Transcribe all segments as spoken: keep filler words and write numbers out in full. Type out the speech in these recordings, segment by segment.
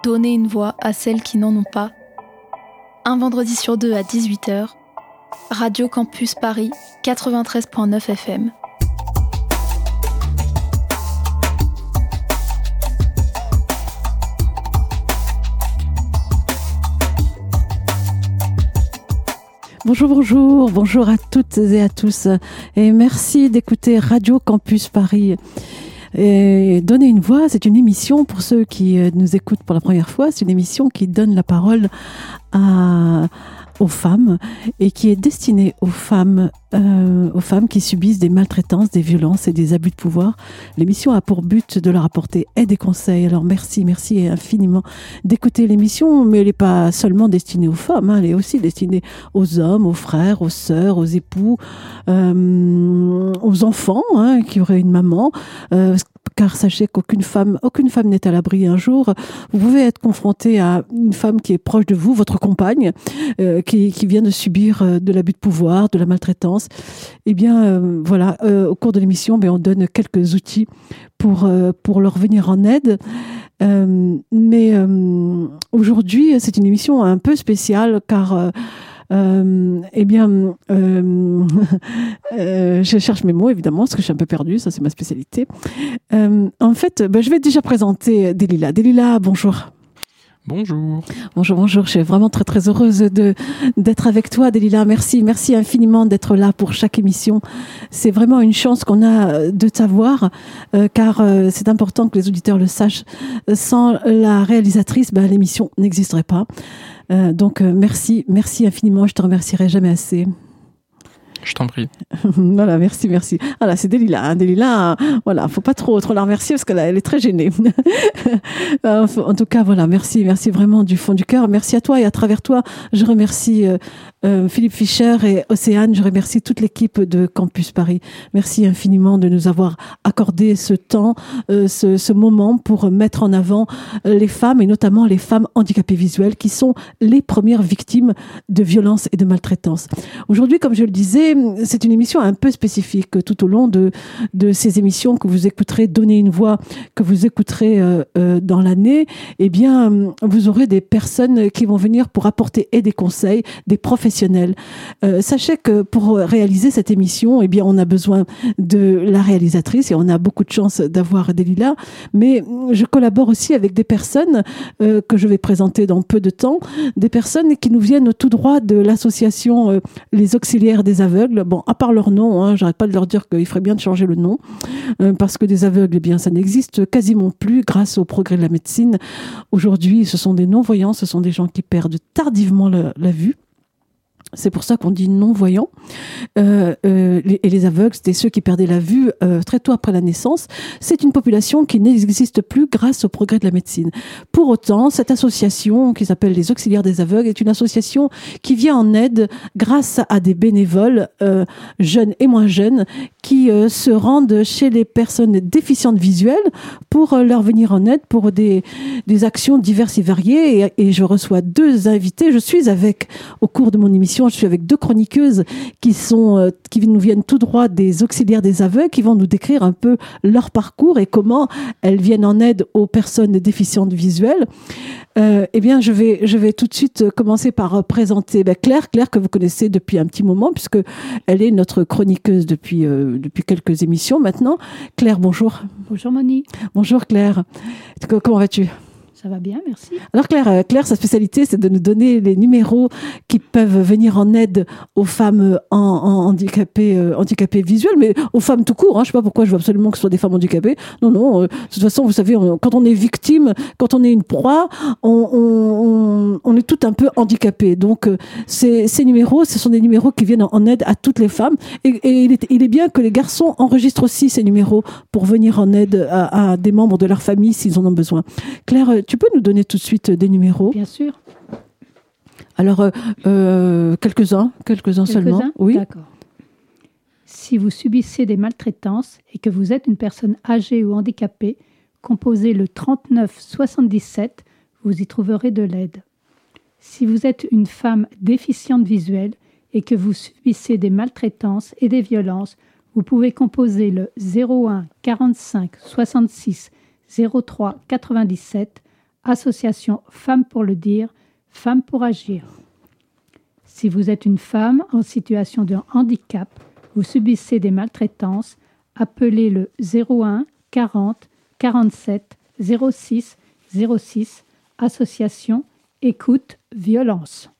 donner une voix à celles qui n'en ont pas. Un vendredi sur deux à dix-huit heures, Radio Campus Paris, quatre-vingt-treize virgule neuf F M. Bonjour, bonjour, bonjour à toutes et à tous et merci d'écouter Radio Campus Paris. Et Donner une voix, c'est une émission, pour ceux qui nous écoutent pour la première fois, c'est une émission qui donne la parole à, aux femmes et qui est destinée aux femmes, euh, aux femmes qui subissent des maltraitances, des violences et des abus de pouvoir. L'émission a pour but de leur apporter aide et conseils. Alors merci, merci infiniment d'écouter l'émission, mais elle n'est pas seulement destinée aux femmes, hein, elle est aussi destinée aux hommes, aux frères, aux sœurs, aux époux, euh, aux enfants hein, qui auraient une maman. Euh, car sachez qu'aucune femme, aucune femme n'est à l'abri. Un jour, vous pouvez être confronté à une femme qui est proche de vous, votre compagne, euh, qui, qui vient de subir euh, de l'abus de pouvoir, de la maltraitance. Eh bien, euh, voilà, euh, au cours de l'émission, ben, on donne quelques outils pour, euh, pour leur venir en aide. Euh, mais euh, aujourd'hui, c'est une émission un peu spéciale, car... Euh, Euh, eh bien, euh, euh, je cherche mes mots évidemment parce que je suis un peu perdue, ça c'est ma spécialité. Euh, en fait, ben, je vais déjà présenter Delila. Delila, bonjour. Bonjour. Bonjour, bonjour. Je suis vraiment très, très heureuse de, d'être avec toi, Delila. Merci, merci infiniment d'être là pour chaque émission. C'est vraiment une chance qu'on a de t'avoir, euh, car euh, c'est important que les auditeurs le sachent. Sans la réalisatrice, ben, l'émission n'existerait pas. Euh, donc, euh, merci, merci infiniment. Je te remercierai jamais assez. Je t'en prie. Voilà, merci, merci. Voilà, c'est Delila. Hein. Delila, voilà, faut pas trop, trop la remercier parce qu'elle elle est très gênée. En tout cas, voilà, merci, merci vraiment du fond du cœur. Merci à toi et à travers toi, je remercie euh, euh, Philippe Fischer et Océane. Je remercie toute l'équipe de Campus Paris. Merci infiniment de nous avoir accordé ce temps, euh, ce, ce moment pour mettre en avant les femmes et notamment les femmes handicapées visuelles qui sont les premières victimes de violences et de maltraitance. Aujourd'hui, comme je le disais, c'est une émission un peu spécifique. Tout au long de, de ces émissions que vous écouterez, Donner une voix, que vous écouterez euh, euh, dans l'année, eh bien, vous aurez des personnes qui vont venir pour apporter aide et conseils, des professionnels. Euh, sachez que pour réaliser cette émission, eh bien, on a besoin de la réalisatrice et on a beaucoup de chance d'avoir Delila, mais je collabore aussi avec des personnes euh, que je vais présenter dans peu de temps, des personnes qui nous viennent tout droit de l'association euh, Les Auxiliaires des Aveugles. Bon, à part leur nom, hein, j'arrête pas de leur dire qu'il ferait bien de changer le nom, euh, parce que des aveugles, eh bien, ça n'existe quasiment plus grâce au progrès de la médecine. Aujourd'hui, ce sont des non-voyants, ce sont des gens qui perdent tardivement la, la vue. C'est pour ça qu'on dit non-voyants. Euh, euh, les, et les aveugles, c'était ceux qui perdaient la vue euh, très tôt après la naissance. C'est une population qui n'existe plus grâce au progrès de la médecine. Pour autant, cette association qui s'appelle les Auxiliaires des Aveugles est une association qui vient en aide grâce à des bénévoles euh, jeunes et moins jeunes qui euh, se rendent chez les personnes déficientes visuelles pour euh, leur venir en aide pour des, des actions diverses et variées. Et, et je reçois deux invités. Je suis avec, au cours de mon émission, je suis avec deux chroniqueuses qui sont, euh, qui nous viennent tout droit des Auxiliaires des Aveugles, qui vont nous décrire un peu leur parcours et comment elles viennent en aide aux personnes déficientes visuelles. Euh, eh bien, je vais, je vais tout de suite commencer par présenter ben, Claire, Claire que vous connaissez depuis un petit moment, puisque elle est notre chroniqueuse depuis, euh, depuis quelques émissions maintenant. Claire, bonjour. Bonjour Moni. Bonjour Claire. Comment vas-tu ? Ça va bien, merci. Alors Claire, Claire, sa spécialité, c'est de nous donner les numéros qui peuvent venir en aide aux femmes en, en handicapées, euh, handicapées visuelles, mais aux femmes tout court. Hein. Je ne sais pas pourquoi je veux absolument que ce soit des femmes handicapées. Non, non. Euh, de toute façon, vous savez, on, quand on est victime, quand on est une proie, on, on, on est tout un peu handicapé. Donc, euh, ces, ces numéros, ce sont des numéros qui viennent en, en aide à toutes les femmes. Et, et il, est, il est bien que les garçons enregistrent aussi ces numéros pour venir en aide à, à des membres de leur famille s'ils en ont besoin. Claire, tu peux nous donner tout de suite des numéros ? Bien sûr. Alors, euh, euh, quelques-uns, quelques-uns, quelques-uns seulement. Oui. D'accord. Si vous subissez des maltraitances et que vous êtes une personne âgée ou handicapée, composez le trente-neuf soixante-dix-sept, vous y trouverez de l'aide. Si vous êtes une femme déficiente visuelle et que vous subissez des maltraitances et des violences, vous pouvez composer le zéro un quarante-cinq soixante-six zéro trois quatre-vingt-dix-sept association Femmes pour le dire, Femmes pour agir. Si vous êtes une femme en situation de handicap, vous subissez des maltraitances, appelez le zéro un quarante quarante-sept zéro six zéro six, association Écoute Violence.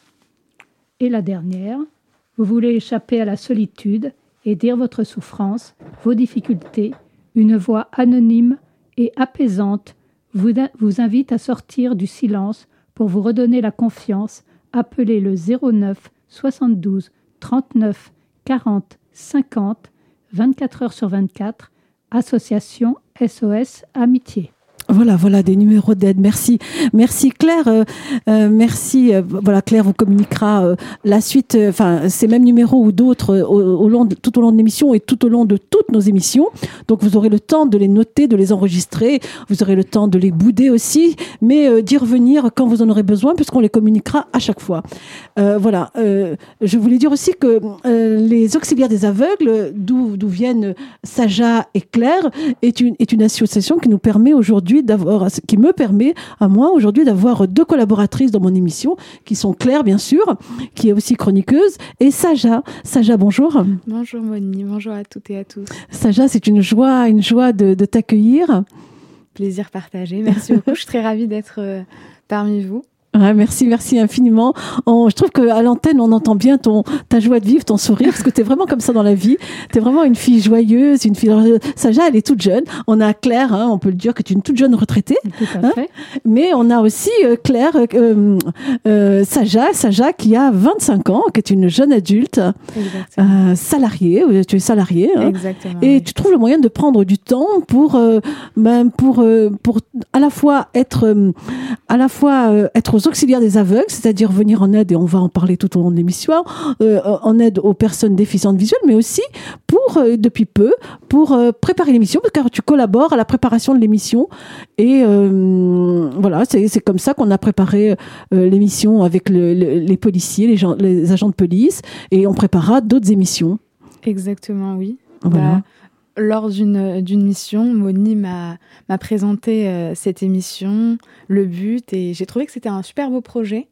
Et la dernière, vous voulez échapper à la solitude et dire votre souffrance, vos difficultés, une voix anonyme et apaisante vous, vous invite à sortir du silence pour vous redonner la confiance. Appelez le zéro neuf soixante-douze trente-neuf quarante cinquante, vingt-quatre heures sur vingt-quatre, association S O S Amitié. Voilà, voilà des numéros d'aide. Merci, merci Claire. Euh, euh, merci. Euh, voilà, Claire vous communiquera euh, la suite. Enfin, euh, ces mêmes numéros ou d'autres euh, au, au long de, tout au long de l'émission et tout au long de toutes nos émissions. Donc, vous aurez le temps de les noter, de les enregistrer. Vous aurez le temps de les bouder aussi, mais euh, d'y revenir quand vous en aurez besoin, puisqu'on les communiquera à chaque fois. Euh, voilà. Euh, je voulais dire aussi que euh, les auxiliaires des aveugles, d'où d'où viennent Saja et Claire, est une est une association qui nous permet aujourd'hui d'avoir, qui me permet à moi aujourd'hui d'avoir deux collaboratrices dans mon émission, qui sont Claire bien sûr, qui est aussi chroniqueuse, et Saja. Saja, bonjour. Bonjour Moni, bonjour à toutes et à tous. Saja, c'est une joie, une joie de, de t'accueillir. Plaisir partagé, merci beaucoup. Je suis très ravie d'être euh, parmi vous. Ouais, merci, merci infiniment. On, je trouve qu'à l'antenne, on entend bien ton, ta joie de vivre, ton sourire, parce que tu es vraiment comme ça dans la vie. Tu es vraiment une fille joyeuse, une fille... Saja, elle est toute jeune. On a Claire, hein, on peut le dire que tu es une toute jeune retraitée. Tout à hein, fait. Mais on a aussi euh, Claire, euh, euh, Saja, Saja qui a vingt-cinq ans, qui est une jeune adulte, euh, salariée. Tu es salariée. Hein, Exactement. et oui. tu trouves le moyen de prendre du temps pour, euh, ben, pour, euh, pour à la fois être, euh, à la fois euh, être aux auxiliaires des aveugles, c'est-à-dire venir en aide, et on va en parler tout au long de l'émission, euh, en aide aux personnes déficientes visuelles, mais aussi pour, euh, depuis peu, pour euh, préparer l'émission, car tu collabores à la préparation de l'émission. Et euh, voilà, c'est, c'est comme ça qu'on a préparé euh, l'émission avec le, le, les policiers, les, gens, les agents de police, et on préparera d'autres émissions. Exactement, oui. Voilà. Bah, lors d'une, d'une mission, Moni m'a, m'a présenté euh, cette émission, le but, et j'ai trouvé que c'était un super beau projet.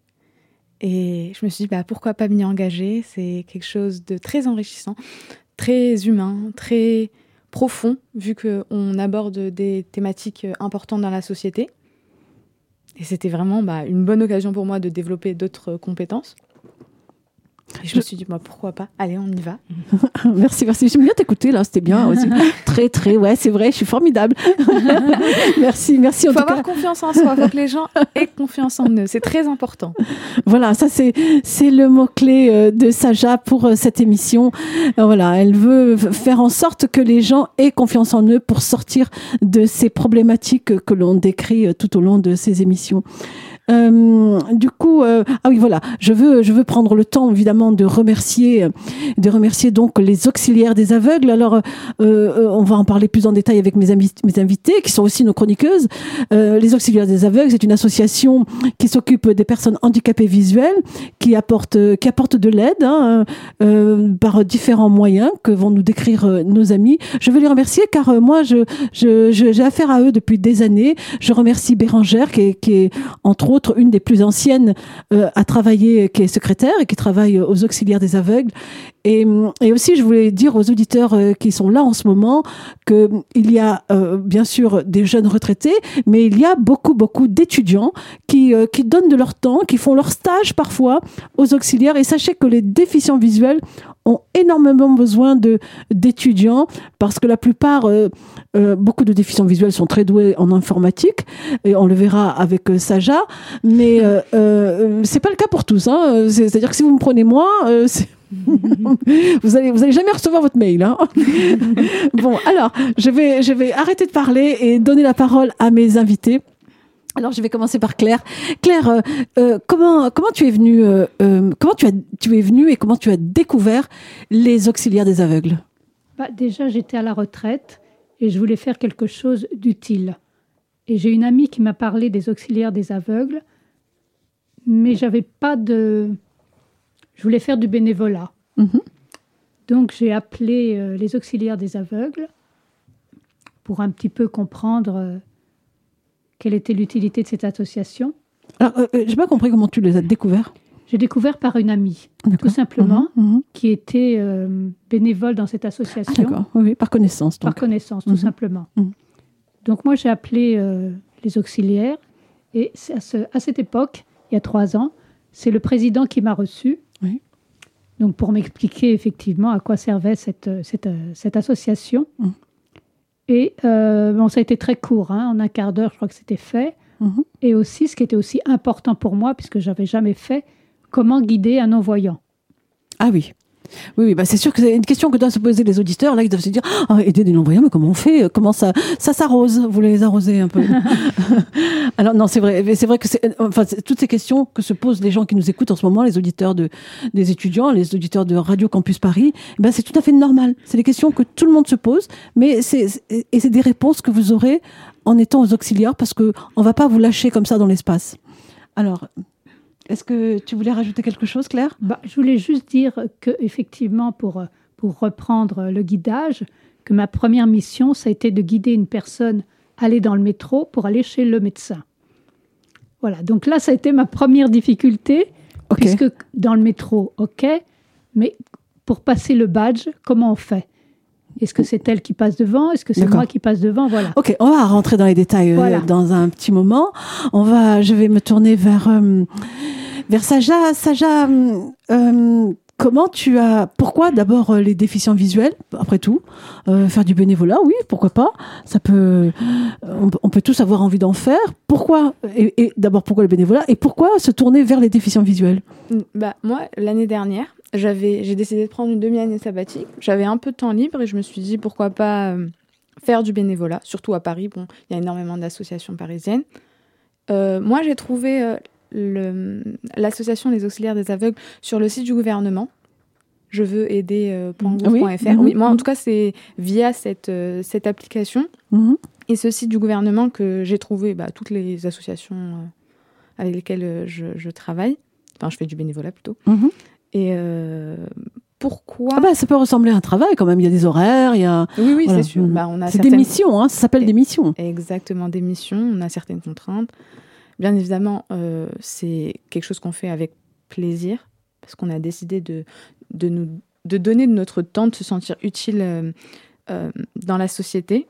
Et je me suis dit, bah, pourquoi pas m'y engager ? C'est quelque chose de très enrichissant, très humain, très profond, vu qu'on aborde des thématiques importantes dans la société. Et c'était vraiment bah, une bonne occasion pour moi de développer d'autres compétences. Et je me suis dit, moi, pourquoi pas ? Allez, on y va. Merci, merci. J'aime bien t'écouter, là. C'était bien aussi. Très, très, ouais, c'est vrai, je suis formidable. Merci, merci. Il en faut tout avoir cas. confiance en soi. Il faut que les gens aient confiance en eux. C'est très important. Voilà, ça, c'est, c'est le mot-clé euh, de Saja pour euh, cette émission. Euh, voilà, elle veut f- faire en sorte que les gens aient confiance en eux pour sortir de ces problématiques que l'on décrit euh, tout au long de ces émissions. Euh, du coup, euh, ah oui, voilà, je veux, je veux prendre le temps évidemment de remercier, de remercier donc les auxiliaires des aveugles. Alors, euh, euh, on va en parler plus en détail avec mes, amis, mes invités, qui sont aussi nos chroniqueuses. Euh, les auxiliaires des aveugles, c'est une association qui s'occupe des personnes handicapées visuelles, qui apporte, qui apporte de l'aide hein, euh, par différents moyens que vont nous décrire euh, nos amis. Je veux les remercier car euh, moi, je, je, je, j'ai affaire à eux depuis des années. Je remercie Bérangère, qui est, qui est entre autres une des plus anciennes euh, à travailler, qui est secrétaire et qui travaille aux auxiliaires des aveugles. Et, et aussi, je voulais dire aux auditeurs euh, qui sont là en ce moment qu'il y a euh, bien sûr des jeunes retraités, mais il y a beaucoup, beaucoup d'étudiants qui, euh, qui donnent de leur temps, qui font leur stage parfois aux auxiliaires. Et sachez que les déficients visuels ont énormément besoin de, d'étudiants parce que la plupart, euh, euh, beaucoup de déficients visuels sont très doués en informatique et on le verra avec euh, Saja, mais euh, euh, c'est pas le cas pour tous. Hein. C'est, c'est-à-dire que si vous me prenez moi, euh, c'est vous allez vous allez jamais recevoir votre mail hein. Bon alors je vais je vais arrêter de parler et donner la parole à mes invités. Alors je vais commencer par Claire. Claire, euh, euh, comment comment tu es venue euh, euh, comment tu as tu es venue et comment tu as découvert les auxiliaires des aveugles? Bah, déjà j'étais à la retraite et je voulais faire quelque chose d'utile. Et j'ai une amie qui m'a parlé des auxiliaires des aveugles, mais j'avais pas de je voulais faire du bénévolat. Mm-hmm. Donc, j'ai appelé euh, les auxiliaires des aveugles pour un petit peu comprendre euh, quelle était l'utilité de cette association. Alors, euh, je n'ai pas compris comment tu les as découverts. J'ai découvert par une amie, D'accord. tout simplement, Mmh, mmh. qui était euh, bénévole dans cette Ah, association. d'accord, oui, oui, par connaissance. Par Donc. connaissance, tout Mhm. simplement. Mhm. Donc moi, j'ai appelé euh, les auxiliaires et c'est à, ce- à cette époque, il y a trois ans, c'est le président qui m'a reçu. Oui. Donc pour m'expliquer effectivement à quoi servait cette, cette, euh, cette association. Mhm. Et euh, bon, ça a été très court, hein, en un quart d'heure, je crois que c'était fait. Mhm. Et aussi, ce qui était aussi important pour moi, puisque je n'avais jamais fait, comment guider un non-voyant. Ah oui. Oui, oui, bah c'est sûr que c'est une question que doivent se poser les auditeurs. Là, ils doivent se dire ah, aider des non-voyants, mais comment on fait? Comment ça, ça s'arrose? Vous les arrosez un peu? Alors, non, c'est vrai. C'est vrai que c'est, enfin, c'est toutes ces questions que se posent les gens qui nous écoutent en ce moment, les auditeurs de, des étudiants, les auditeurs de Radio Campus Paris, ben, c'est tout à fait normal. C'est des questions que tout le monde se pose, mais c'est, et c'est des réponses que vous aurez en étant aux auxiliaires parce qu'on ne va pas vous lâcher comme ça dans l'espace. Alors, est-ce que tu voulais rajouter quelque chose, Claire? Bah, je voulais juste dire que, effectivement, pour, pour reprendre le guidage, que ma première mission, ça a été de guider une personne à aller dans le métro pour aller chez le médecin. Voilà, donc là, ça a été ma première difficulté, Ok. puisque dans le métro, ok, mais pour passer le badge, comment on fait? Est-ce que c'est elle qui passe devant? Est-ce que c'est D'accord. moi qui passe devant? Voilà. Ok, on va rentrer dans les détails euh, Voilà. dans un petit moment. On va, je vais me tourner vers euh, vers Saja. Saja, euh, euh, comment tu as, pourquoi d'abord euh, les déficients visuels? Après tout, euh, faire du bénévolat, oui, pourquoi pas? Ça peut, on, on peut tous avoir envie d'en faire. Pourquoi? Et, et d'abord, pourquoi le bénévolat? Et pourquoi se tourner vers les déficients visuels? Bah, moi, l'année dernière, j'avais, j'ai décidé de prendre une demi-année sabbatique. J'avais un peu de temps libre et je me suis dit pourquoi pas euh, faire du bénévolat, surtout à Paris. Bon, il y a énormément d'associations parisiennes. Euh, moi, j'ai trouvé euh, le, l'association des auxiliaires des aveugles sur le site du gouvernement. Je veux aider euh, Oui. .gouv point F R. Mhm. Oui, moi, en tout cas, c'est via cette, euh, cette application Mhm. et ce site du gouvernement que j'ai trouvé bah, toutes les associations euh, avec lesquelles euh, je, je travaille. Enfin, je fais du bénévolat plutôt. Mhm. Et euh, pourquoi Ah bah, ça peut ressembler à un travail quand même. Il y a des horaires, il y a. Oui, oui, Voilà. c'est sûr. Mhm. Bah, on a C'est certaines... des missions, hein, ça s'appelle des missions. Exactement, des missions. On a certaines contraintes. Bien évidemment, euh, c'est quelque chose qu'on fait avec plaisir parce qu'on a décidé de, de, nous, de donner de notre temps, de se sentir utile euh, euh, dans la société.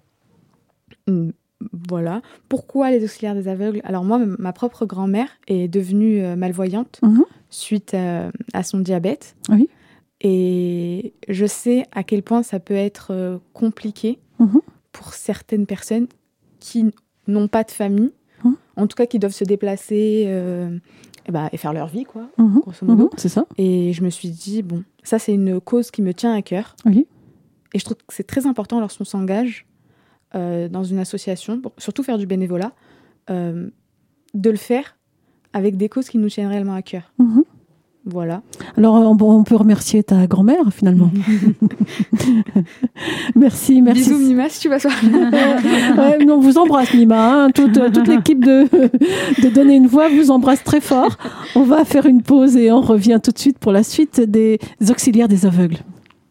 Mm, Voilà. Pourquoi les auxiliaires des aveugles? Alors moi, m- ma propre grand-mère est devenue euh, malvoyante Mhm. suite euh, à son diabète. Oui. Et je sais à quel point ça peut être euh, compliqué Mhm. pour certaines personnes qui n- n'ont pas de famille, Mhm. en tout cas qui doivent se déplacer euh, et, bah, et faire leur vie, quoi, Mhm. grosso modo. Mhm. C'est ça. Et je me suis dit, bon, ça c'est une cause qui me tient à cœur. Oui. Et je trouve que c'est très important lorsqu'on s'engage euh, dans une association, pour surtout faire du bénévolat, euh, de le faire avec des causes qui nous tiennent réellement à cœur. Mhm. Voilà. Alors, on, on peut remercier ta grand-mère, finalement. merci, merci. Bisous Mima, si tu vas soir. Ouais, non, on vous embrasse, Mima. Hein. Toute, toute l'équipe de, de Donner une voix vous embrasse très fort. On va faire une pause et on revient tout de suite pour la suite des auxiliaires des aveugles.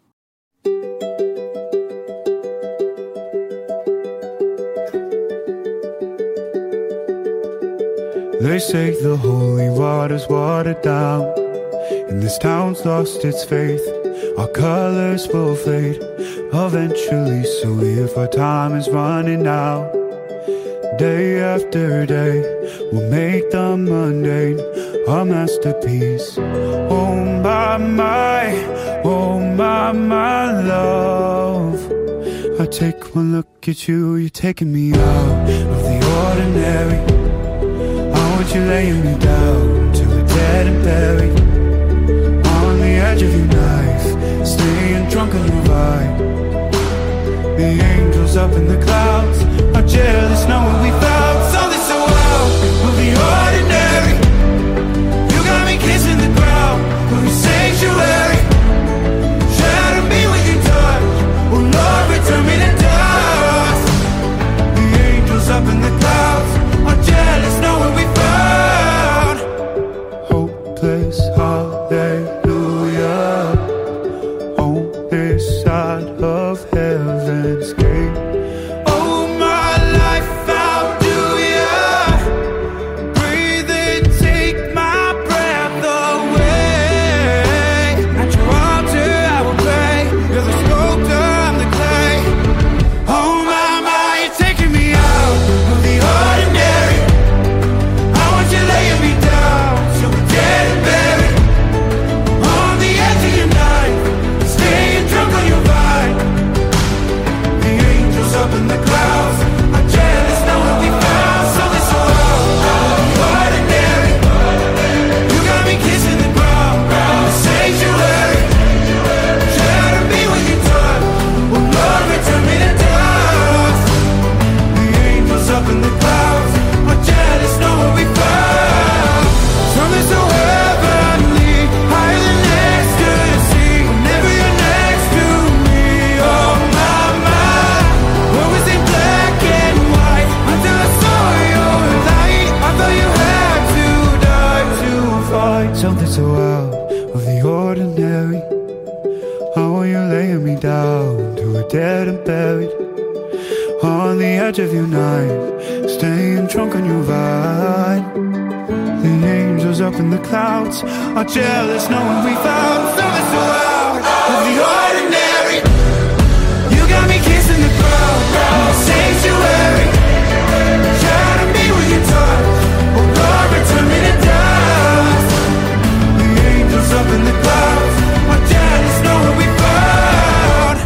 They say the holy water's watered down, and this town's lost its faith. Our colors will fade eventually, so if our time is running out, day after day, we'll make the mundane a masterpiece. Oh my, my, oh my, my love, I take one look at you, you're taking me out of the ordinary. You're laying me down till we're dead and buried on the edge of your knife, staying drunk on your vibe. The angels up in the clouds are jealous knowing we found something so out of the ordinary. You got me kissing the ground of your sanctuary. Shatter me with your touch, oh Lord, return me to dust. The angels up in the clouds are jealous knowing we found hopeless hallelujah on this side of heaven's gate. Oh, my life edge of your night, staying drunk on your vibe. The angels up in the clouds are jealous knowing we found something so out of the ordinary. You got me kissing the ground, sanctuary. Shadow me with your touch, oh Lord, return me to dust. The angels up in the clouds are jealous knowing we found.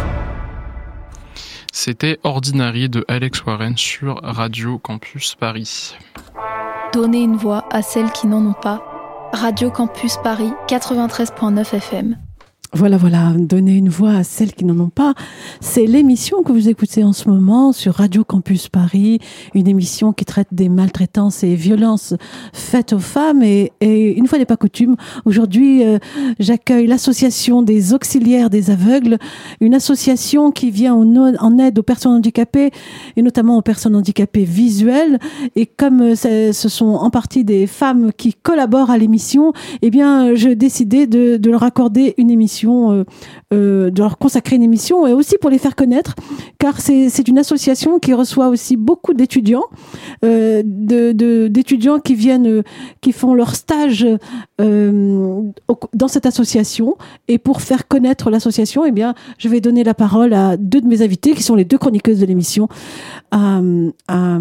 C'était Ordinary de Alex Warren sur Radio Campus Paris. Donner une voix à celles qui n'en ont pas. Radio Campus Paris quatre-vingt-treize virgule neuf F M. Voilà, voilà, donner une voix à celles qui n'en ont pas. C'est l'émission que vous écoutez en ce moment sur Radio Campus Paris, une émission qui traite des maltraitances et violences faites aux femmes. Et, et une fois n'est pas coutume, aujourd'hui, euh, j'accueille l'association des auxiliaires des aveugles, une association qui vient en, en aide aux personnes handicapées et notamment aux personnes handicapées visuelles. Et comme ce sont en partie des femmes qui collaborent à l'émission, eh bien, je décidais de, de leur accorder une émission. Euh, euh, de leur consacrer une émission et aussi pour les faire connaître, car c'est, c'est une association qui reçoit aussi beaucoup d'étudiants, euh, de, de, d'étudiants qui viennent, euh, qui font leur stage euh, au, dans cette association. Et pour faire connaître l'association, eh bien, je vais donner la parole à deux de mes invités, qui sont les deux chroniqueuses de l'émission, à, à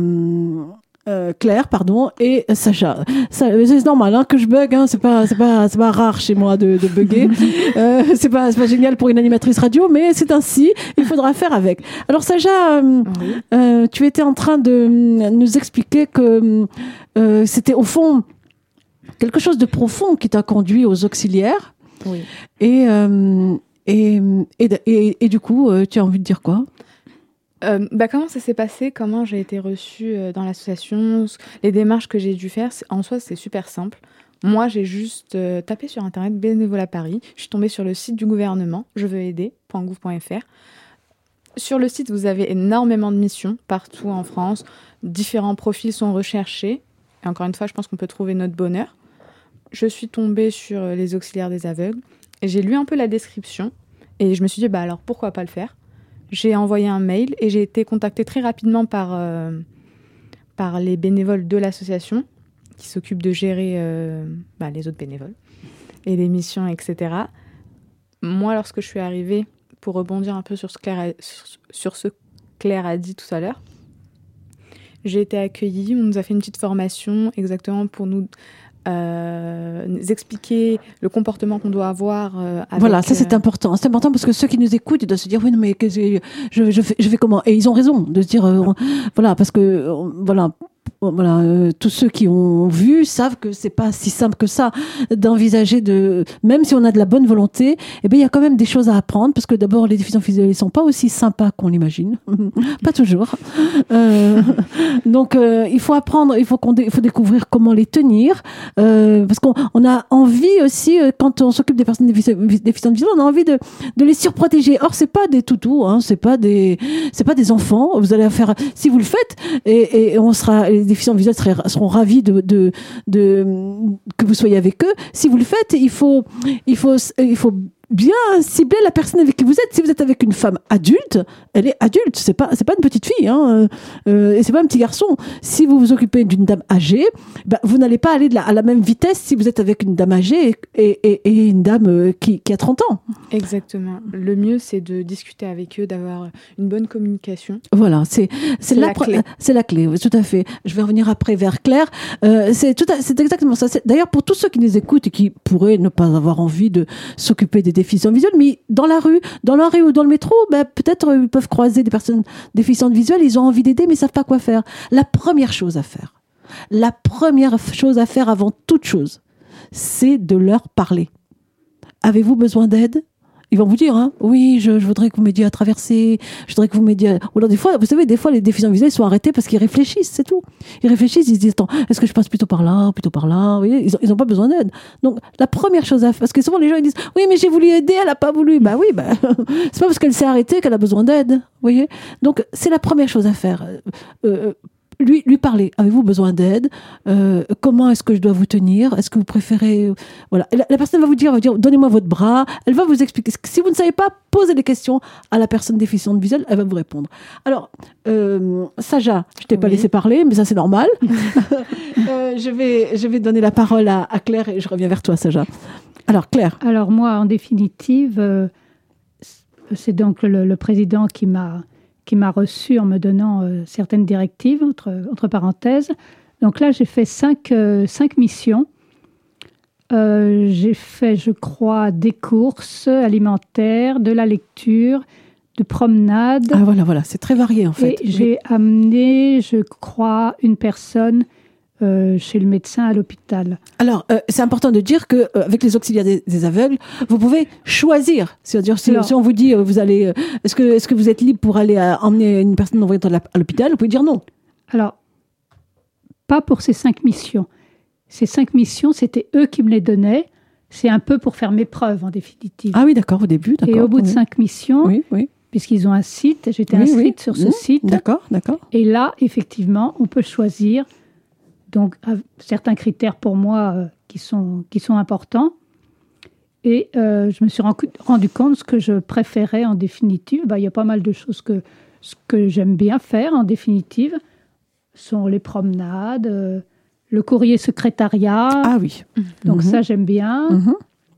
Euh, Claire, pardon, et Sacha. Ça, c'est normal hein, que je bug, hein, c'est pas, c'est pas, c'est pas rare chez moi de, de bugger. euh, c'est pas, c'est pas génial pour une animatrice radio, mais c'est ainsi. Il faudra faire avec. Alors Sacha, euh, oui. euh, tu étais en train de nous expliquer que euh, c'était au fond quelque chose de profond qui t'a conduit aux auxiliaires. Oui. Et, euh, et, et, et, et du coup, euh, tu as envie de dire quoi ? Euh, bah, comment ça s'est passé, comment j'ai été reçue euh, dans l'association, les démarches que j'ai dû faire, en soi c'est super simple. Moi j'ai juste euh, tapé sur internet bénévolat Paris, je suis tombée sur le site du gouvernement, je veux aider point gouv point f r. Sur le site vous avez énormément de missions partout en France, différents profils sont recherchés, et encore une fois je pense qu'on peut trouver notre bonheur. Je suis tombée sur les auxiliaires des aveugles, et j'ai lu un peu la description, et je me suis dit bah alors pourquoi pas le faire. J'ai envoyé un mail et j'ai été contactée très rapidement par, euh, par les bénévoles de l'association qui s'occupent de gérer euh, bah, les autres bénévoles et les missions, et cetera. Moi, lorsque je suis arrivée, pour rebondir un peu sur ce, Claire a, sur, sur ce que Claire a dit tout à l'heure, j'ai été accueillie, on nous a fait une petite formation exactement pour nous... Euh, nous expliquer le comportement qu'on doit avoir euh, avec, voilà, ça c'est euh... important c'est important parce que ceux qui nous écoutent ils doivent se dire oui non mais je, je, je, fais, je fais comment, et ils ont raison de se dire euh, voilà parce que euh, voilà Voilà, euh, tous ceux qui ont vu savent que c'est pas si simple que ça d'envisager de, même si on a de la bonne volonté, eh ben il y a quand même des choses à apprendre parce que d'abord les déficients visuels ils sont pas aussi sympas qu'on l'imagine, pas toujours. Euh, donc euh, il faut apprendre, il faut qu'on dé- il faut découvrir comment les tenir euh, parce qu'on on a envie aussi euh, quand on s'occupe des personnes déficientes visuelles, on a envie de de les surprotéger. Or c'est pas des toutous, hein, c'est pas des c'est pas des enfants. Vous allez faire si vous le faites et, et on sera les déficients visuels seront ravis de, de, de, que vous soyez avec eux. Si vous le faites, il faut, il faut, il faut bien cibler la personne avec qui vous êtes. Si vous êtes avec une femme adulte, elle est adulte. C'est pas, c'est pas une petite fille, hein, euh, et c'est pas un petit garçon. Si vous vous occupez d'une dame âgée, ben, vous n'allez pas aller de la, à la même vitesse si vous êtes avec une dame âgée et, et, et une dame qui, qui a trente ans. Exactement. Le mieux, c'est de discuter avec eux, d'avoir une bonne communication. Voilà, c'est, c'est, c'est la, la clé. C'est la clé, oui, tout à fait. Je vais revenir après vers Claire. Euh, c'est, tout à, c'est exactement ça. C'est, d'ailleurs, pour tous ceux qui nous écoutent et qui pourraient ne pas avoir envie de s'occuper des déficients visuels, mais dans la rue, dans la rue ou dans le métro, ben, peut-être euh, ils peuvent croiser des personnes déficientes visuelles, ils ont envie d'aider, mais ils savent pas quoi faire. La première chose à faire, la première chose à faire avant toute chose, c'est de leur parler. Avez-vous besoin d'aide ? Ils vont vous dire, hein, oui, je, je voudrais que vous m'aidiez à traverser, je voudrais que vous m'aidiez à... Ou alors des fois, vous savez, des fois, les déficients visuels sont arrêtés parce qu'ils réfléchissent, c'est tout. Ils réfléchissent, ils se disent, attends, est-ce que je passe plutôt par là, plutôt par là? Vous voyez, ils ont, ils ont pas besoin d'aide. Donc, la première chose à faire, parce que souvent les gens ils disent, oui, mais j'ai voulu aider, elle a pas voulu. Bah oui, bah, c'est pas parce qu'elle s'est arrêtée qu'elle a besoin d'aide, vous voyez. Donc, c'est la première chose à faire. Euh, euh, lui, lui parler. Avez-vous besoin d'aide? euh, Comment est-ce que je dois vous tenir? Est-ce que vous préférez... Voilà. La, la personne va vous dire, va dire, donnez-moi votre bras. Elle va vous expliquer. Si vous ne savez pas, posez des questions à la personne déficiente visuelle. Elle va vous répondre. Alors, euh, Saja, je t'ai oui. pas laissé parler, mais ça c'est normal. euh, je vais, je vais donner la parole à, à Claire et je reviens vers toi, Saja. Alors, Claire. Alors moi, en définitive, euh, c'est donc le, le président qui m'a... qui m'a reçu en me donnant euh, certaines directives, entre, entre parenthèses. Donc là, j'ai fait cinq, euh, cinq missions. Euh, j'ai fait, je crois, des courses alimentaires, de la lecture, de promenade. Ah voilà, voilà, c'est très varié en fait. Et oui. J'ai amené, je crois, une personne Euh, chez le médecin à l'hôpital. Alors, euh, c'est important de dire qu'avec euh, les auxiliaires des, des aveugles, vous pouvez choisir. C'est-à-dire, si, Alors, si on vous dit, euh, vous allez, euh, est-ce que, est-ce que vous êtes libre pour aller euh, emmener une personne non-voyante à l'hôpital? Vous pouvez dire non. Alors, pas pour ces cinq missions. Ces cinq missions, c'était eux qui me les donnaient. C'est un peu pour faire mes preuves, en définitive. Ah oui, d'accord, au début, d'accord. Et au bout de oui. cinq missions, oui, oui. puisqu'ils ont un site, j'étais oui, inscrite oui. sur ce mmh, site. D'accord, d'accord. Et là, effectivement, on peut choisir. Donc, certains critères pour moi euh, qui, sont, qui sont importants. Et euh, je me suis rendu compte ce que je préférais en définitive. Bah, il y a pas mal de choses que, ce que j'aime bien faire en définitive. Sont les promenades, euh, le courrier secrétariat. Ah oui. Donc mm-hmm. ça, j'aime bien. Mm-hmm.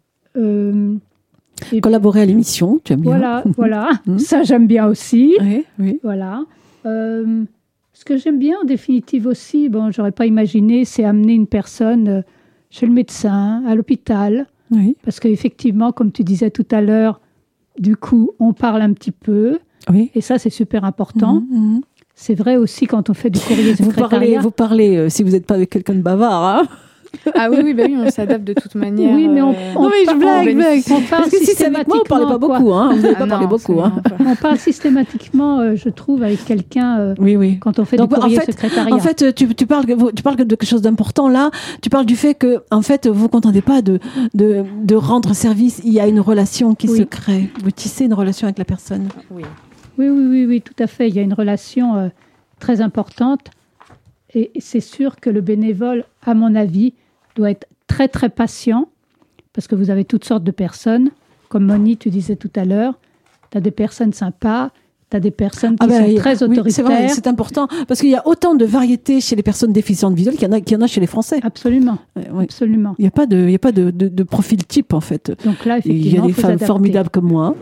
Euh, et Collaborer à l'émission, tu aimes bien. Voilà, voilà. Mm-hmm. Ça, j'aime bien aussi. Oui, oui. Voilà. Euh, Ce que j'aime bien, en définitive aussi, bon, j'aurais pas imaginé, c'est amener une personne chez le médecin, à l'hôpital. Oui. Parce qu'effectivement, comme tu disais tout à l'heure, du coup, on parle un petit peu. Oui. Et ça, c'est super important. Mmh, mmh. C'est vrai aussi quand on fait du courrier secrétariat. Vous parlez, vous parlez euh, si vous n'êtes pas avec quelqu'un de bavard, hein. Ah oui, oui, bah oui, on s'adapte de toute manière. Oui, mais on, euh... on, non, mais je blague, blague. On parle Parce que si c'est avec moi, on ne parlait pas beaucoup. Hein. Vous n'avez pas ah parlé non, beaucoup. Hein. On parle systématiquement, euh, je trouve, avec quelqu'un euh, oui, oui. quand on fait Donc, du courrier en fait, secrétariat. En fait, tu, tu, parles, tu parles de quelque chose d'important là. Tu parles du fait que, en fait, vous ne contentez pas de, de, de rendre service. Il y a une relation qui oui. se crée. Vous tissez une relation avec la personne. Oui, oui, oui, oui, oui tout à fait. Il y a une relation euh, très importante. Et c'est sûr que le bénévole, à mon avis, doit être très, très patient, parce que vous avez toutes sortes de personnes. Comme Moni, tu disais tout à l'heure, tu as des personnes sympas, tu as des personnes qui ah ben, sont très autoritaires. Oui, c'est vrai, c'est important, parce qu'il y a autant de variétés chez les personnes déficientes visuelles qu'il y en a, qu'il y en a chez les Français. Absolument, ouais, ouais. absolument. Il n'y a pas, de, il y a pas de, de, de profil type, en fait. Donc là, effectivement, il y a des femmes adapter. formidables comme moi.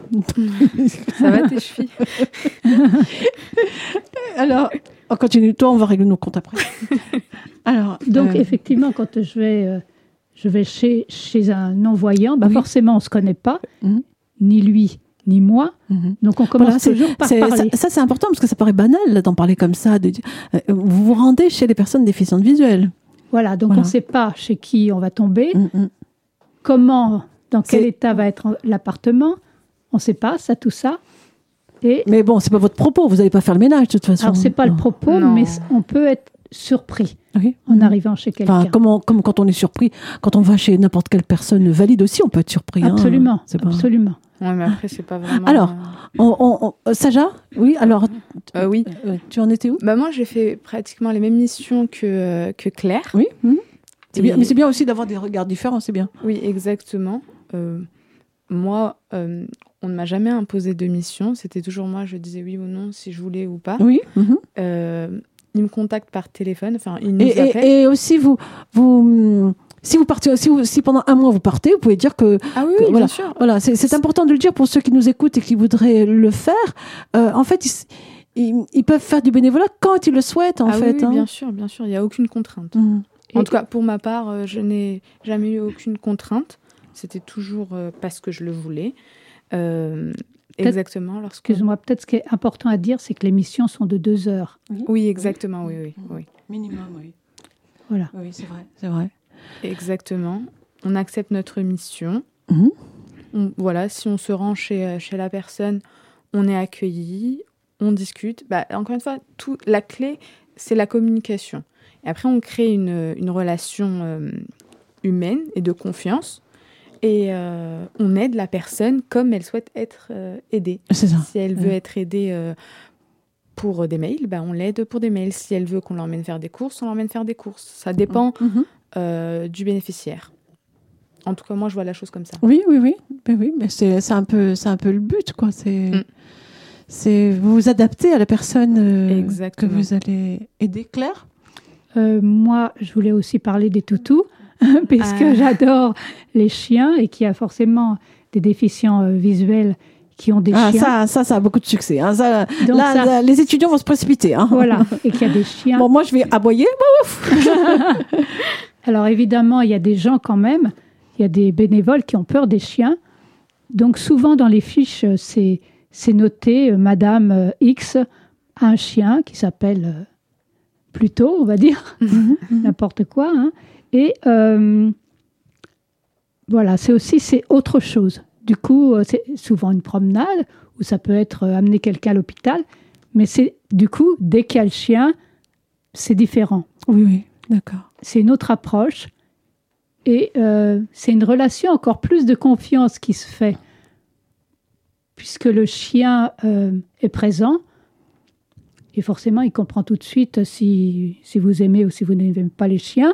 Ça va, tes chevilles? Alors, on continue. Toi, on va régler nos comptes après. Alors, Donc, euh... effectivement, quand je vais... Euh, Je vais chez, chez un non-voyant, bah oui. forcément, on ne se connaît pas, mmh. ni lui, ni moi. Mmh. Donc, on commence voilà, toujours par parler. Ça, ça, c'est important, parce que ça paraît banal là, d'en parler comme ça. De, euh, vous vous rendez chez les personnes déficientes visuelles. Voilà, donc voilà. On ne sait pas chez qui on va tomber, mmh. comment, dans quel c'est... état va être l'appartement. On ne sait pas, ça, tout ça. Et... Mais bon, ce n'est pas votre propos, vous n'allez pas faire le ménage, de toute façon. Alors, ce n'est pas non. le propos, non. mais on peut être surpris. Oui. En mmh. arrivant chez quelqu'un. Enfin, comme, on, comme quand on est surpris, quand on va chez n'importe quelle personne valide aussi, on peut être surpris. Absolument, hein. C'est absolument. Pas... Oui, mais après, c'est pas vraiment... Alors, on, on, on, Saja, oui, alors... Euh, oui. Euh, tu en étais où? Bah, moi, j'ai fait pratiquement les mêmes missions que, que Claire. Oui. Mmh. C'est Et... bien, mais c'est bien aussi d'avoir des regards différents, c'est bien. Oui, exactement. Euh, moi, euh, on ne m'a jamais imposé de mission. C'était toujours moi, je disais oui ou non, si je voulais ou pas. Oui. Mmh. Euh, Ils me contactent par téléphone, enfin, ils nous et, appellent. Et, et aussi, vous, vous, si vous partez, si, vous, si pendant un mois vous partez, vous pouvez dire que. Ah oui, que, oui voilà, bien sûr. Voilà, c'est, c'est important de le dire pour ceux qui nous écoutent et qui voudraient le faire. Euh, en fait, ils, ils, ils peuvent faire du bénévolat quand ils le souhaitent, en ah fait. Oui, hein. bien sûr, bien sûr, il n'y a aucune contrainte. Mmh. En et... tout cas, pour ma part, je n'ai jamais eu aucune contrainte. C'était toujours parce que je le voulais. Euh, Exactement. Lorsque... Excuse-moi, peut-être ce qui est important à dire, c'est que les missions sont de deux heures. Oui, exactement, oui, oui. oui. Minimum, oui. Voilà. Oui, c'est vrai, c'est vrai. Exactement. On accepte notre mission. Mmh. On, voilà, si on se rend chez, chez la personne, on est accueilli, on discute. Bah, encore une fois, tout, la clé, c'est la communication. Et après, on crée une, une relation euh, humaine et de confiance. Et euh, on aide la personne comme elle souhaite être euh, aidée. C'est ça. Si elle veut mmh. être aidée euh, pour des mails, bah, on l'aide pour des mails. Si elle veut qu'on l'emmène faire des courses, on l'emmène faire des courses. Ça dépend Mhm. euh, du bénéficiaire. En tout cas, moi, je vois la chose comme ça. Oui, oui, oui. Ben oui, mais c'est, c'est, un peu, c'est un peu le but, quoi. C'est, Mm. c'est vous vous adaptez à la personne euh, que Exactement. vous allez aider. Claire ? Euh, moi, je voulais aussi parler des toutous, puisque Ah. j'adore les chiens et qu'il y a forcément des déficients euh, visuels qui ont des Ah, chiens. ça, ça, ça a beaucoup de succès. Hein. Ça, Donc là, ça- là, les étudiants vont se précipiter. Hein. Voilà, et qu'il y a des chiens. Bon, moi, je vais aboyer. Alors évidemment, il y a des gens quand même, il y a des bénévoles qui ont peur des chiens. Donc souvent dans les fiches, euh, c'est, c'est noté euh, Madame euh, X a un chien qui s'appelle euh, Pluto, on va dire, n'importe quoi. Hein. Et euh, voilà, c'est aussi c'est autre chose. Du coup, euh, c'est souvent une promenade ou ça peut être euh, amener quelqu'un à l'hôpital. Mais c'est du coup, dès qu'il y a le chien, c'est différent. Oui, oui, d'accord. C'est une autre approche et euh, c'est une relation encore plus de confiance qui se fait puisque le chien euh, est présent et forcément il comprend tout de suite si, si vous aimez ou si vous n'aimez pas les chiens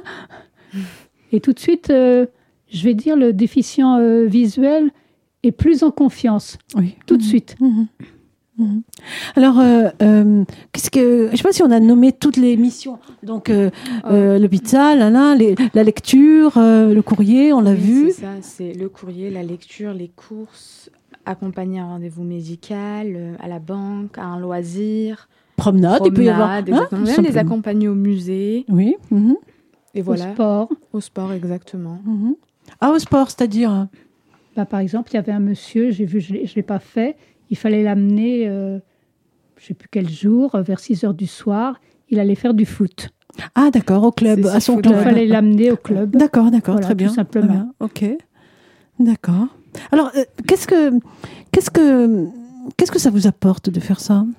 et tout de suite euh, je vais dire le déficient euh, visuel est plus en confiance Oui. tout de suite. Mhm. Mhm. Alors, euh, euh, qu'est-ce que, je ne sais pas si on a nommé toutes les missions. Donc, euh, euh, l'hôpital, là, là, les- la lecture, euh, le courrier, on l'a Oui, vu. C'est ça, c'est le courrier, la lecture, les courses, accompagner à un rendez-vous médical, euh, à la banque, à un loisir, Promenade, il peut y avoir. promenade, hein, exactement. Même les simplement. accompagner au musée. Oui. Mhm. Et Au voilà, sport. au sport, exactement. Mhm. Ah, au sport, c'est-à-dire. Bah, par exemple, il y avait un monsieur, j'ai vu, je ne l'ai pas fait, il fallait l'amener, euh, je ne sais plus quel jour, euh, vers six heures du soir, il allait faire du foot. Ah, d'accord, au club, C'est à son six Il foot, club. Ouais. fallait l'amener au club. D'accord, d'accord, Voilà, très bien. tout simplement. Très bien, ok. D'accord. Alors, euh, qu'est-ce que, qu'est-ce que, qu'est-ce que ça vous apporte de faire ça,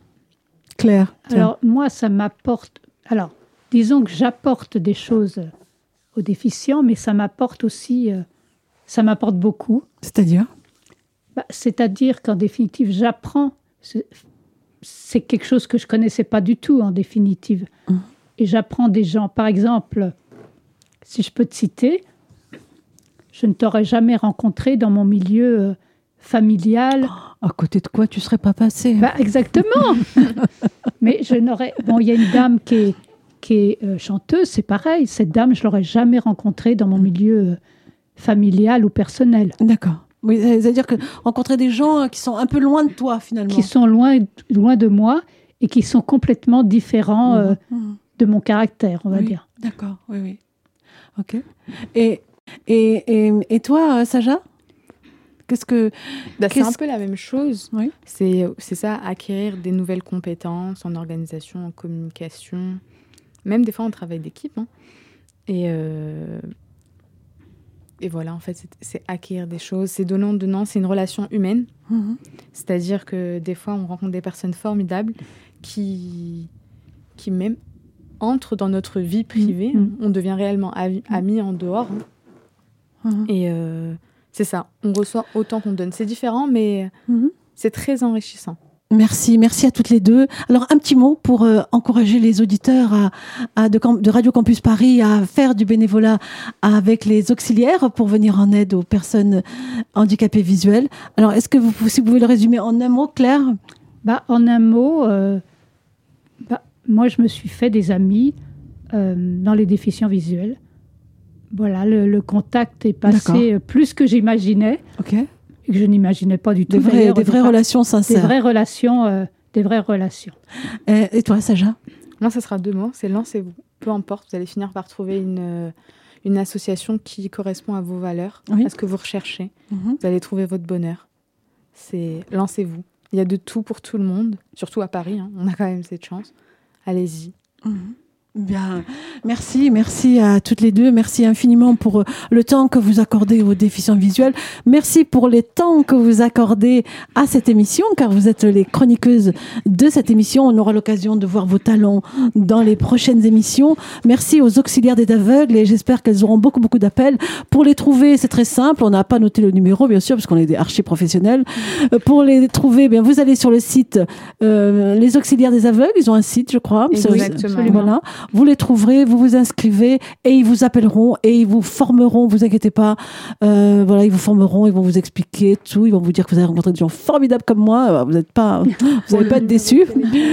Claire? tiens. Alors, moi, ça m'apporte... Alors, disons que j'apporte des choses aux déficients, mais ça m'apporte aussi... euh, ça m'apporte beaucoup. C'est-à-dire? Bah, c'est-à-dire qu'en définitive, j'apprends. C'est, c'est quelque chose que je ne connaissais pas du tout, en définitive. Mmh. Et j'apprends des gens. Par exemple, si je peux te citer, je ne t'aurais jamais rencontré dans mon milieu euh, familial. À côté de quoi tu serais pas passé? Bah, exactement. Mais je n'aurais... Bon, il y a une dame qui est, qui est euh, chanteuse, c'est pareil. Cette dame, je ne l'aurais jamais rencontrée dans mon milieu euh, familial ou personnel. D'accord. Oui, c'est-à-dire que rencontrer des gens qui sont un peu loin de toi, finalement. Qui sont loin, loin de moi et qui sont complètement différents euh, Mhm. de mon caractère, on va Oui, dire. D'accord, oui, oui. Ok. Et, et, et, et toi, euh, Saja? Qu'est-ce que... Bah, c'est un Qu'est-ce- peu la même chose. Oui. C'est, c'est ça, acquérir des nouvelles compétences en organisation, en communication. Même des fois, on travaille d'équipe. hein. Et, euh, et voilà, en fait, c'est, c'est acquérir des choses. C'est donnant-donnant. C'est une relation humaine. Mhm. C'est-à-dire que des fois, on rencontre des personnes formidables qui, qui même entrent dans notre vie privée. Mhm. On devient réellement avi- amis en dehors. hein. Mhm. Et euh, c'est ça. On reçoit autant qu'on donne. C'est différent, mais Mhm. c'est très enrichissant. Merci, merci à toutes les deux. Alors, un petit mot pour euh, encourager les auditeurs à, à de, Camp- de Radio Campus Paris à faire du bénévolat avec les auxiliaires pour venir en aide aux personnes handicapées visuelles. Alors, est-ce que vous, si vous pouvez le résumer en un mot, Claire? Bah, en un mot, euh, bah, moi, je me suis fait des amis euh, dans les déficients visuels. Voilà, le, le contact est passé D'accord. euh, plus que j'imaginais, Ok. et que je n'imaginais pas du tout. Des vraies, d'ailleurs, des au vraies départ. relations Des sincères. vraies relations, euh, des vraies relations. Et, et toi, Saja? Moi, ça sera deux mots. C'est lancez-vous. Peu importe, vous allez finir par trouver une, euh, une association qui correspond à vos valeurs, Oui. à ce que vous recherchez. Mhm. Vous allez trouver votre bonheur. C'est lancez-vous. Il y a de tout pour tout le monde, surtout à Paris. hein. On a quand même cette chance. Allez-y. Mhm. Bien, merci, merci à toutes les deux, merci infiniment pour le temps que vous accordez aux déficients visuels, merci pour les temps que vous accordez à cette émission, car vous êtes les chroniqueuses de cette émission, on aura l'occasion de voir vos talents dans les prochaines émissions. Merci aux auxiliaires des aveugles et j'espère qu'elles auront beaucoup beaucoup d'appels. Pour les trouver, c'est très simple, on n'a pas noté le numéro bien sûr, parce qu'on est des archi-professionnels. Pour les trouver, bien, vous allez sur le site euh, les auxiliaires des aveugles, ils ont un site je crois. Exactement. Voilà. Vous les trouverez, vous vous inscrivez et ils vous appelleront et ils vous formeront, vous inquiétez pas. Euh, voilà, ils vous formeront, ils vont vous expliquer tout, ils vont vous dire que vous avez rencontré des gens formidables comme moi, vous n'êtes pas, vous n'allez pas être déçus.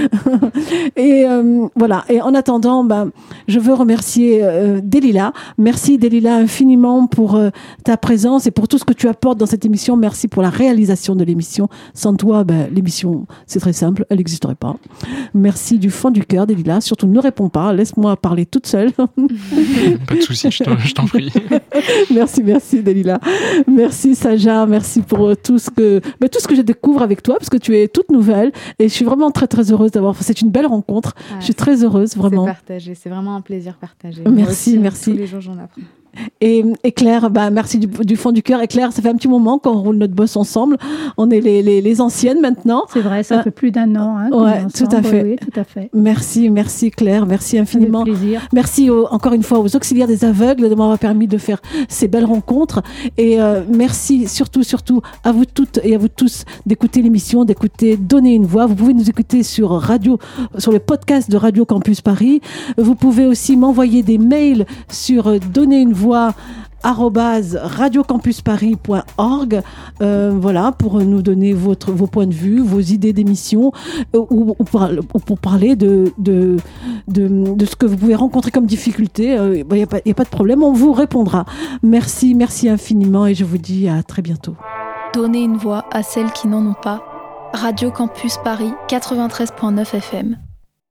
Et euh, voilà. Et en attendant, ben, je veux remercier euh, Delila. Merci Delila infiniment pour euh, ta présence et pour tout ce que tu apportes dans cette émission. Merci pour la réalisation de l'émission. Sans toi, ben, l'émission, c'est très simple, elle n'existerait pas. Merci du fond du cœur, Delila. Surtout, ne réponds pas. Laisse-moi parler toute seule. Pas de souci, je t'en, je t'en prie. Merci, merci Delila. Merci Saja, merci pour tout ce que, mais tout ce que je découvre avec toi, parce que tu es toute nouvelle et je suis vraiment très très heureuse d'avoir. C'est une belle rencontre. Ah, je suis très heureuse, vraiment. C'est partagé, c'est vraiment un plaisir partagé. Merci, aussi, merci. Tous les jours, j'en apprends. Et, et Claire, bah, merci du, du fond du cœur. Et Claire, ça fait un petit moment qu'on roule notre boss ensemble. On est les, les, les anciennes maintenant. C'est vrai, ça euh, fait plus d'un an. Hein, ouais, ensemble, tout à fait. Oui, oui, tout à fait. Merci, merci Claire, merci infiniment. Avec plaisir. Merci au, encore une fois aux auxiliaires des aveugles de m'avoir permis de faire ces belles rencontres. Et euh, merci surtout, surtout à vous toutes et à vous tous d'écouter l'émission, d'écouter Donner une voix. Vous pouvez nous écouter sur radio, sur le podcast de Radio Campus Paris. Vous pouvez aussi m'envoyer des mails sur donner une voix arobase radiocampusparis point org euh, voilà, pour nous donner votre, vos points de vue, vos idées d'émission euh, ou, ou, pour, ou pour parler de, de, de, de ce que vous pouvez rencontrer comme difficulté. Il euh, n'y a, a pas de problème, on vous répondra. Merci, merci infiniment et je vous dis à très bientôt. Donner une voix à celles qui n'en ont pas. Radio Campus Paris quatre-vingt-treize virgule neuf F M.